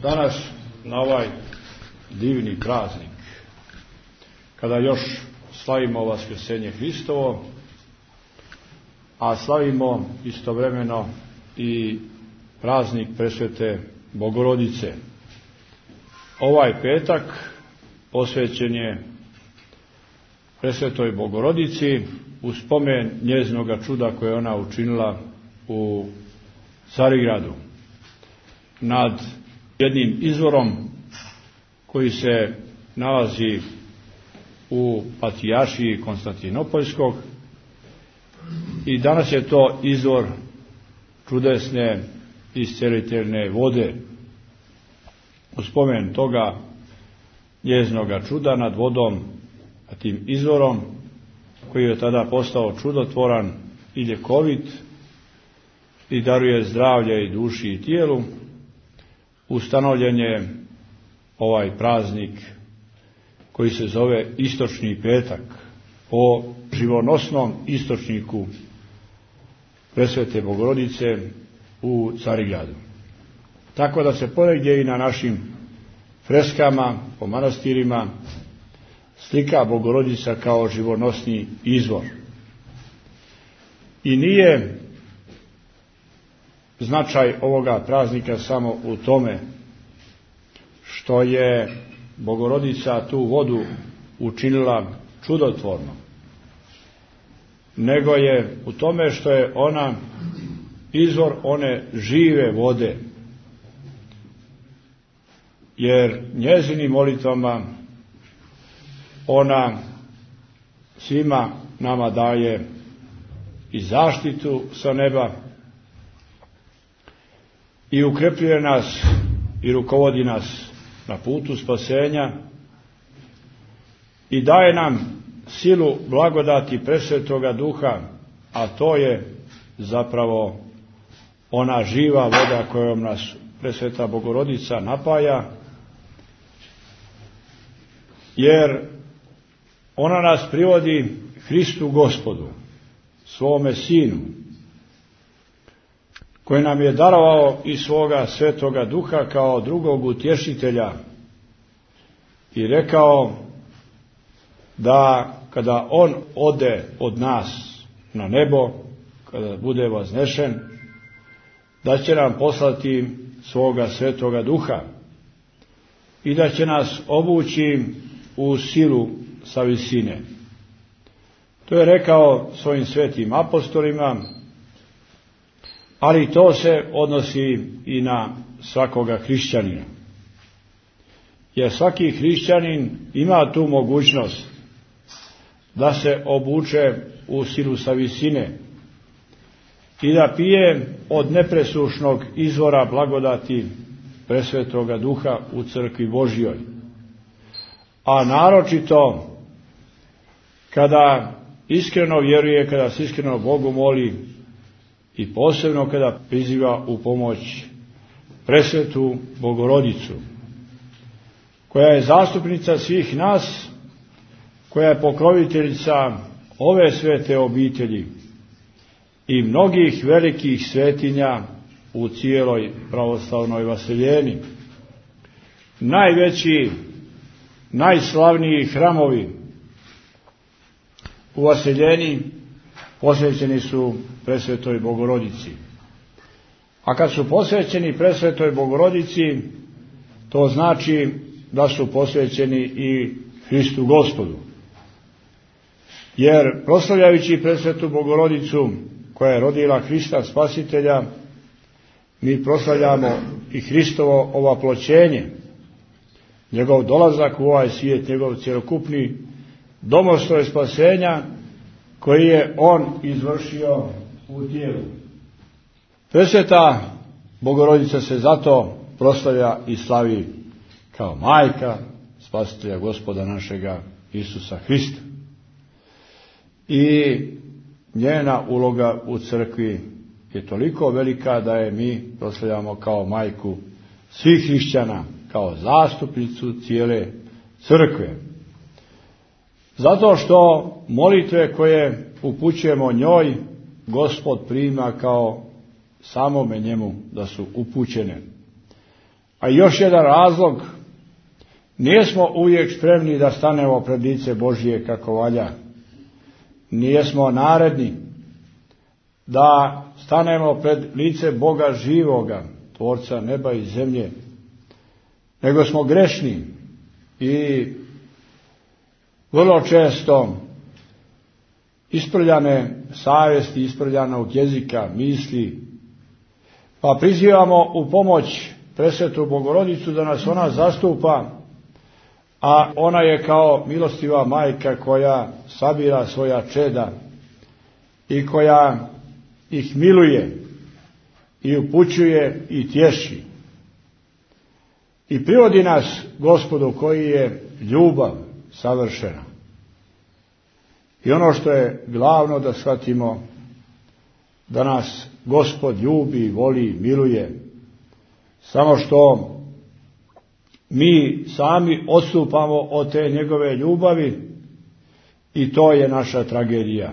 Danas na ovaj divni praznik, kada još slavimo Vaskrsenje Hristovo, a slavimo istovremeno i praznik Presvete Bogorodice. Ovaj petak posvećen je Presvetoj Bogorodici u spomen njezinoga čuda koje je ona učinila u Carigradu nad jednim izvorom koji se nalazi u Patrijaršiji Konstantinopoljskog, i danas je to izvor čudesne isceliteljne vode. U spomen toga njezinoga čuda nad vodom, a tim izvorom koji je tada postao čudotvoran i ljekovit i daruje zdravlje i duši i tijelu, ustanovljen je ovaj praznik koji se zove Istočni petak, po živonosnom istočniku Presvete Bogorodice u Carigradu. Tako da se ponegdje i na našim freskama po manastirima slika Bogorodica kao živonosni izvor. I nije značaj ovoga praznika samo u tome što je Bogorodica tu vodu učinila čudotvornom, nego je u tome što je ona izvor one žive vode, jer njezinim molitvama ona svima nama daje i zaštitu sa neba i ukrepljuje nas i rukovodi nas na putu spasenja i daje nam silu blagodati Presvetoga Duha, a to je zapravo ona živa voda kojom nas Presveta Bogorodica napaja, jer ona nas privodi Hristu Gospodu, svome Sinu, koji nam je darovao i svoga Svetoga Duha kao drugog utješitelja i rekao da kada on ode od nas na nebo, kada bude vaznešen, da će nam poslati svoga Svetoga Duha i da će nas obući u silu sa visine. To je rekao svojim svetim apostolima, ali to se odnosi i na svakoga hrišćanina. Jer svaki hrišćanin ima tu mogućnost da se obuče u silu sa visine i da pije od nepresušnog izvora blagodati Presvetoga Duha u crkvi Božjoj. A naročito kada iskreno vjeruje, kada se iskreno Bogu moli i posebno kada priziva u pomoć Presvetu Bogorodicu, koja je zastupnica svih nas, koja je pokroviteljica ove svete obitelji i mnogih velikih svetinja u cijeloj pravoslavnoj vaseljeni. Najveći, najslavniji hramovi u vaseljeni posvećeni su Presvetoj Bogorodici. A kad su posvećeni Presvetoj Bogorodici, to znači da su posvećeni i Hristu Gospodu. Jer proslavljajući Presvetu Bogorodicu koja je rodila Hrista Spasitelja, mi proslavljamo i Hristovo ovaploćenje, njegov dolazak u ovaj svijet, njegov cjelokupni domostroj spasenja koji je on izvršio u tijelu. Presveta Bogorodica se zato proslavlja i slavi kao majka Spasitelja Gospoda našega Isusa Hrista. I njena uloga u crkvi je toliko velika da je mi proslavljamo kao majku svih hrišćana, kao zastupnicu cijele crkve. Zato što molitve koje upućujemo njoj, Gospod prima kao samome njemu da su upućene. A još jedan razlog, nismo uvijek spremni da stanemo pred lice Božije kako valja. Nijesmo naredni da stanemo pred lice Boga živoga, Tvorca neba i zemlje, nego smo grešni i vrlo često isprljane savjesti, isprljanog jezika, misli, pa prizivamo u pomoć Presvetu Bogorodicu da nas ona zastupa, a ona je kao milostiva majka koja sabira svoja čeda i koja ih miluje i upućuje i tješi. I privodi nas Gospodu koji je ljubav savršena. I ono što je glavno da shvatimo, da nas Gospod ljubi, voli, miluje, samo što mi sami odstupamo od te njegove ljubavi i to je naša tragedija.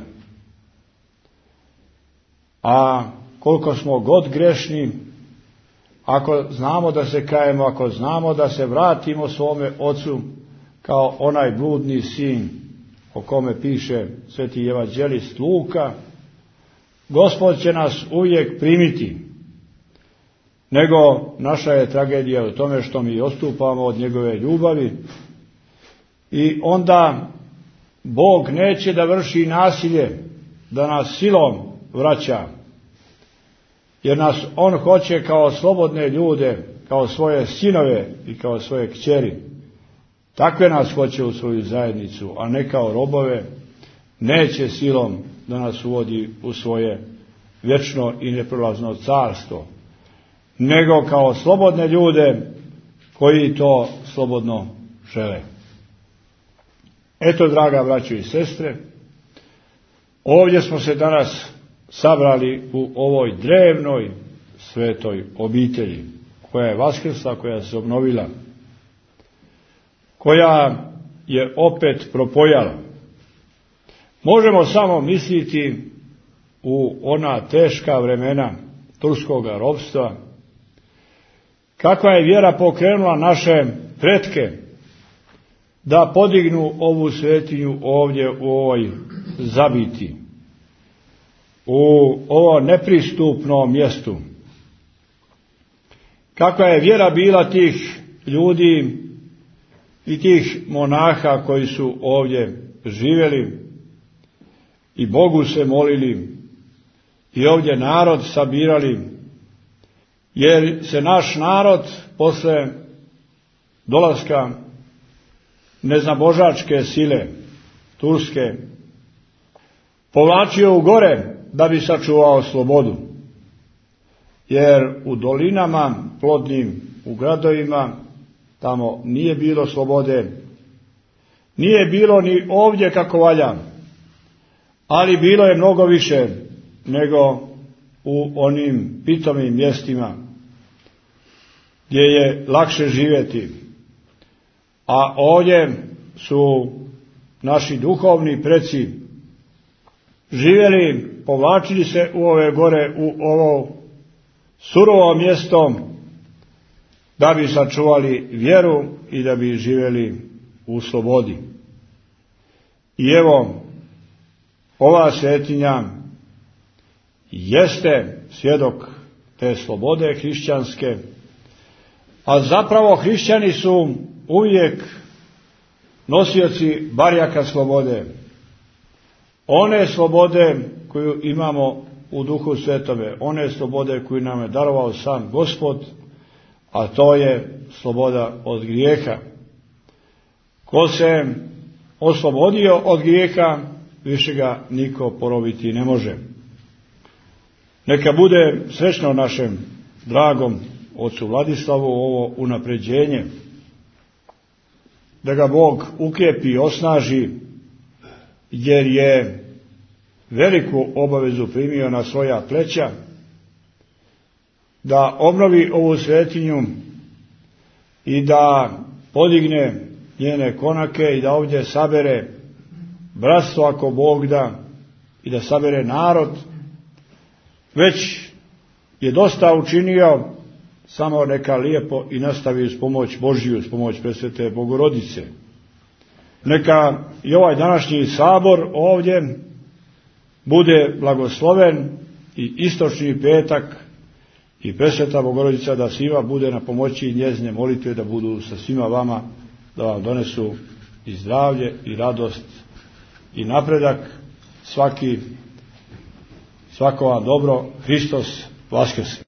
A koliko smo god grešni, ako znamo da se kajemo, ako znamo da se vratimo svome ocu kao onaj bludni sin o kome piše sveti evanđelist Luka, Gospod će nas uvijek primiti. Nego naša je tragedija u tome što mi odstupamo od njegove ljubavi i onda Bog neće da vrši nasilje, da nas silom vraća, jer nas on hoće kao slobodne ljude, kao svoje sinove i kao svoje kćeri. Takve nas hoće u svoju zajednicu, a ne kao robove. Neće silom da nas uvodi u svoje vječno i neprolazno carstvo, nego kao slobodne ljude koji to slobodno žele. Eto, draga braćo i sestre, ovdje smo se danas sabrali u ovoj drevnoj svetoj obitelji, koja je vaskrsla, koja se obnovila, koja je opet propojala. Možemo samo misliti u ona teška vremena turskoga ropstva, kakva je vjera pokrenula naše pretke da podignu ovu svetinju ovdje u ovoj zabiti, u ovo nepristupno mjestu. Kakva je vjera bila tih ljudi i tih monaha koji su ovdje živjeli i Bogu se molili i ovdje narod sabirali, jer se naš narod posle dolaska neznabožačke sile turske povlačio u gore da bi sačuvao slobodu, jer u dolinama plodnim, u gradovima, tamo nije bilo slobode, nije bilo ni ovdje kako valja, ali bilo je mnogo više nego u onim pitomim mjestima gdje je lakše živjeti. A ovdje su naši duhovni preci živjeli, povlačili se u ove gore, u ovo surovo mjesto, da bi sačuvali vjeru i da bi živjeli u slobodi. I evo, ova svetinja jeste svjedok te slobode hrišćanske, a zapravo hrišćani su uvijek nosioci barjaka slobode. One slobode koju imamo u Duhu Svetome, one slobode koju nam je darovao sam Gospod, a to je sloboda od grijeha. Ko se oslobodio od grijeha, više ga niko porobiti ne može. Neka bude srećno našem dragom ocu Vladislavu ovo unapređenje, da ga Bog ukrijepi i osnaži, jer je veliku obavezu primio na svoja pleća, da obnovi ovu svetinju i da podigne njene konake i da ovdje sabere bratstvo ako Bog da i da sabere narod. Već je dosta učinio samo neka lijepo i nastavi uz pomoć Božju, uz pomoć Presvete Bogorodice. Neka i ovaj današnji sabor ovdje bude blagosloven i istočni petak i Presveta Bogorodica da svima bude na pomoći i njezine molitve da budu sa svima vama, da vam donesu i zdravlje i radost i napredak svako vam dobro. Hristos Vaskrse.